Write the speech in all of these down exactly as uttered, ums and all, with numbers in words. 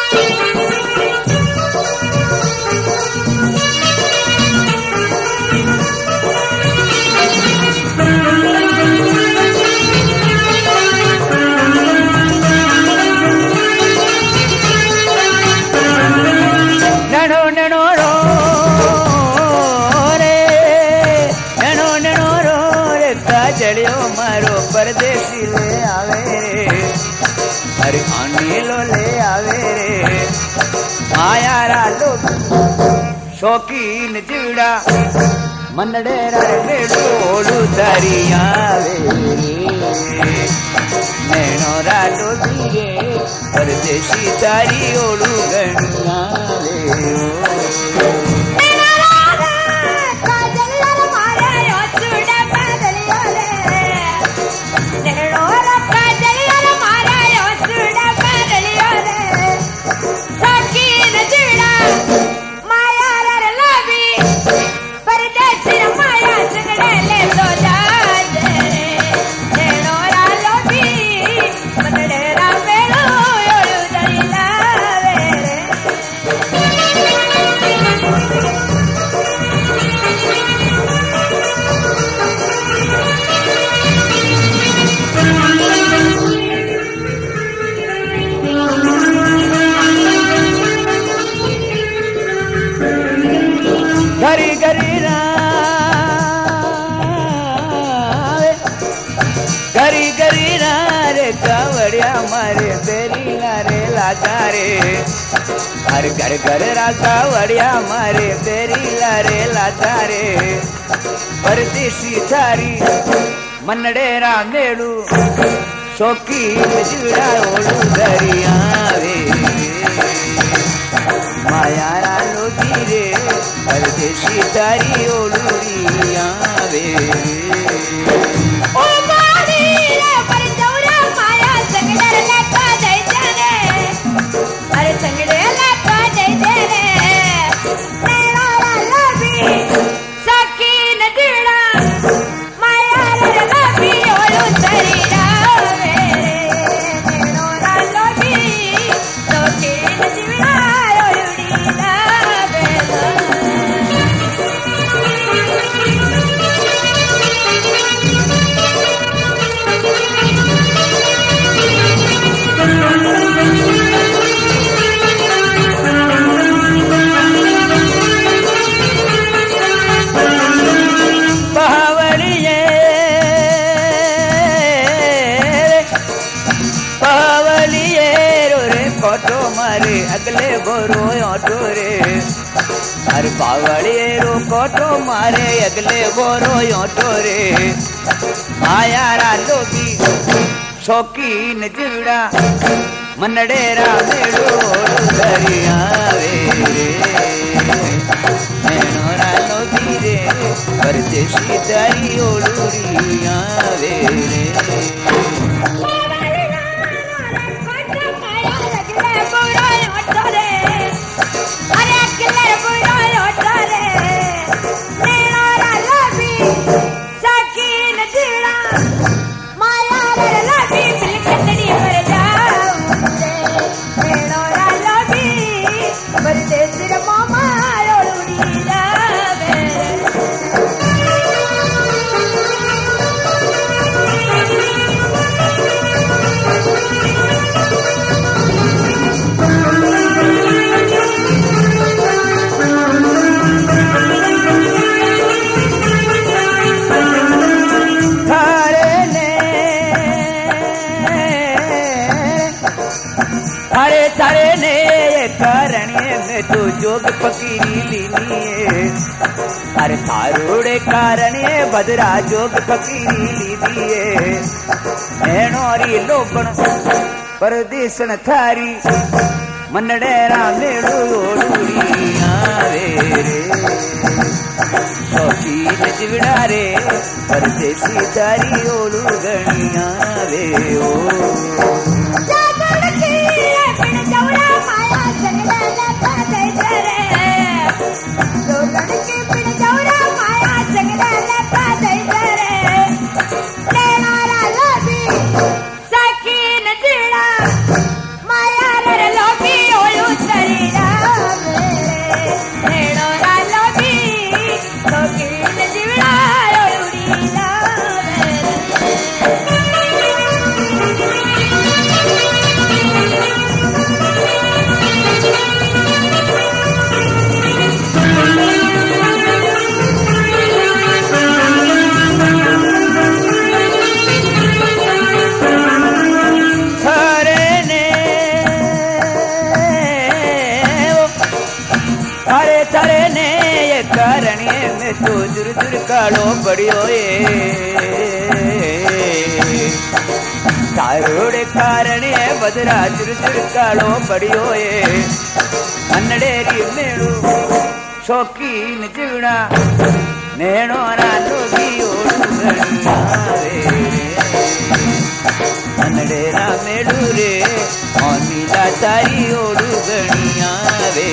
परदेसी ले आवे रे अरे अनिलो ले आवे रे माया रा लोग शौकीन जीवड़ा मनडेरा रे डोलू धरी आवे नैनो रा लोगी रे परदेसी तारी ओलू गणिया घरी घरी घरी घरी रे कावड़िया मारे बेरी रे लागा रे हर घर घर रा कावड़िया मारे बेरी रे लागा रे परदेसी थारी मनडेरा मेलू शौकी जुड़ा ओलू दरिया रे माया रा लोगी रे परदेसी तारी ओलूरिया वे ओ मारी रे पर चौरा माया संगडर लका दे जाने अरे संगडे लका दे जाने मेरा लबी सखी नदीड़ा माया रे लबी ओलू तरीरा वे मेरा लबी सखी नदीड़ा ओलूरिया वे अगले बोरो ऑटो रे हर बावड़िए रो कोटो मारे अगले बोरो ऑटो रे माया रा लोगी शौकीन जीवड़ा मनडेरा मेड़ो दरिया वे नैनो रा लोगी रे परदेसी तारी ओलूरिया वे तारे ने करणे में तू जोग फकीरी लीनी अरे थारोड़े करणे बदरा जोग फकीरी लीनी नैनोरी लोगण परदेसन थारी मनडेरा मेड़ो ओलूरिया रे शौकीन जीवड़ा रे परदेसी तारी ओलू गणिया रे ओ सकीन जीड़ा माया रे लोगी ओलू कारण में तो जुर जुर कालो पड़ियो तारोड़े कारण बदरा जुर जुर कालो पड़ियो अन्नडेरी मेड़ू शौकीन जीवना नेणो नानो अन्नडेरा मेड़ू रे नीला तारी ओड़ू गणिया वे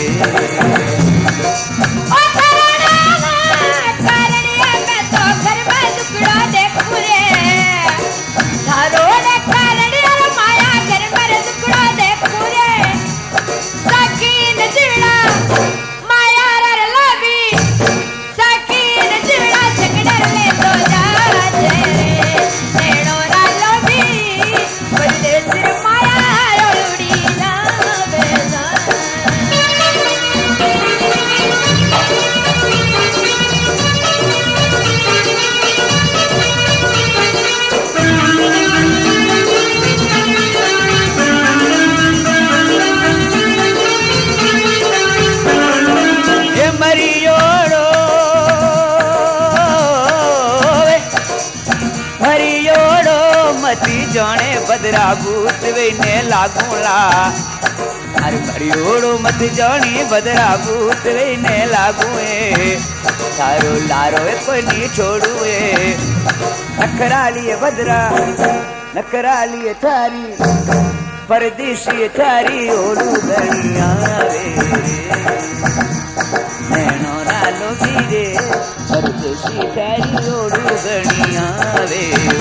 जाने बदरा भूत वेने लागूला अरे भरियोड़ो मत जानी बदरा भूत वेने लागूए थारो लारो कोई नहीं छोड़ुए नखरा लिए बदरा नखरा लिए थारी परदेसी थारी ओड़ू गणिया रे नैनो नालो गिरे परदेसी थारी ओड़ू गणिया रे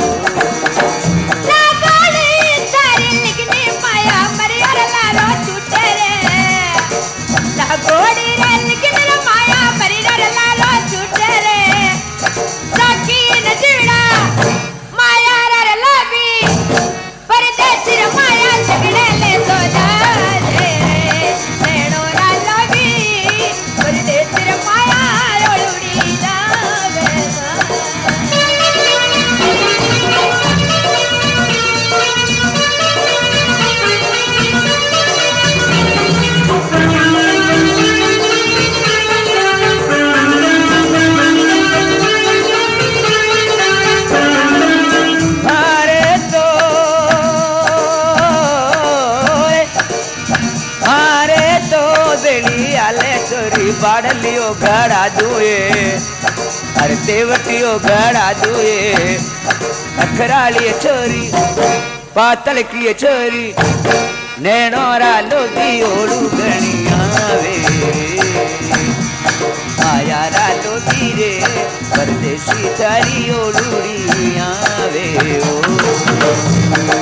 गोड़ी रल के मेरा माया मरी नर लालो छूटे रे सकीन जीड़ा माया रर लाबी परदेसी माया झगड़े ले तो जा रे नेणो ना लाबी परदेसी माया ओड़ी जावे बाड़लियो घड़ा दुए अरे तेवटियो घड़ा दुए नखराली छोरी पातल की छोरी नैनोरा लोगी ओड़ू गणिया वे आया रा लोगी रे परदेसी तारी ओड़ूड़िया वे ओ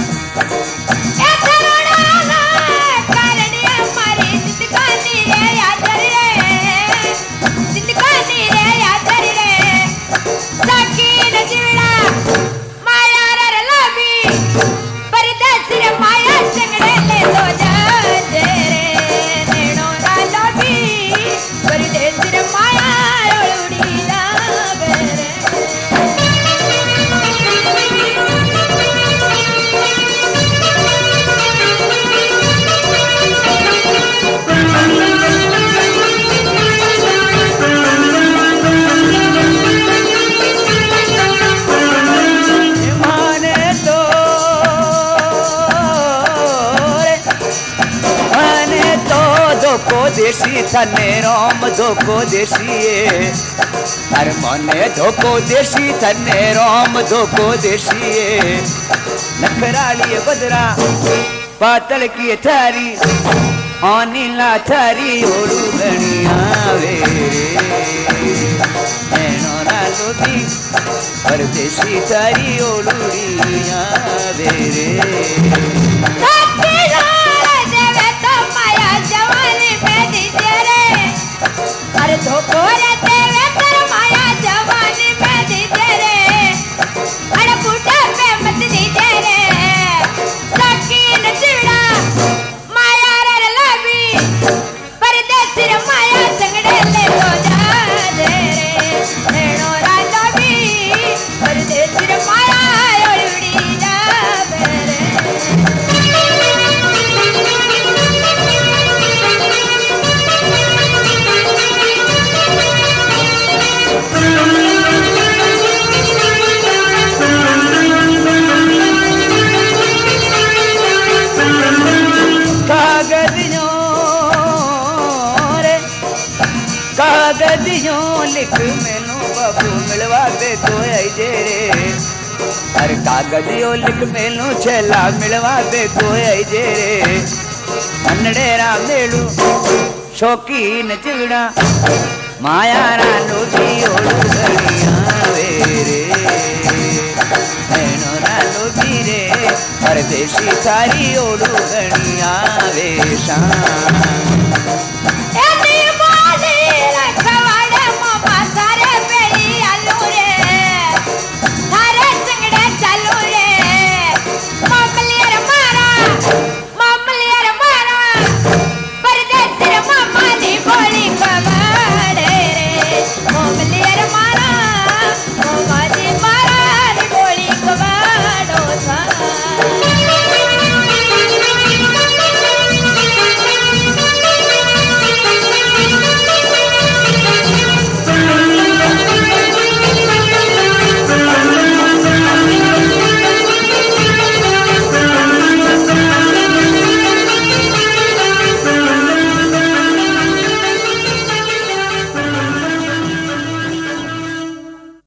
देसी थने राम धोको देसी हर मने धोको देसी थने राम धोको देसी नखराली बदरा पातल की थारी अनिला थारी ओड़ू गणिया वे नैनोरा लोगी परदेसी थारी ओड़ूड़िया वे रे अरे धोको रे तेरे कर माया जवानी में दी तेरे अरे बूढ़े पे मत दी तेरे सकीन चिड़ा माया रे लाबी परदेसी माया संगड़े ले तो जा दे रे नेणो रा लाबी परदेसी माया ओड़ी जावे रे कागजियों लिख मेनू बाबू मिलवा दे तो आई जे रे अरे कागजियों लिख मेनू छेला मिलवा दे तो आई जे रे अन्नड़े रा मेलू शौकीन चिगड़ा माया रा लोटी ओलू गड़िया वेरे नैनो रा लोटी रे परदेसी थारी ओलू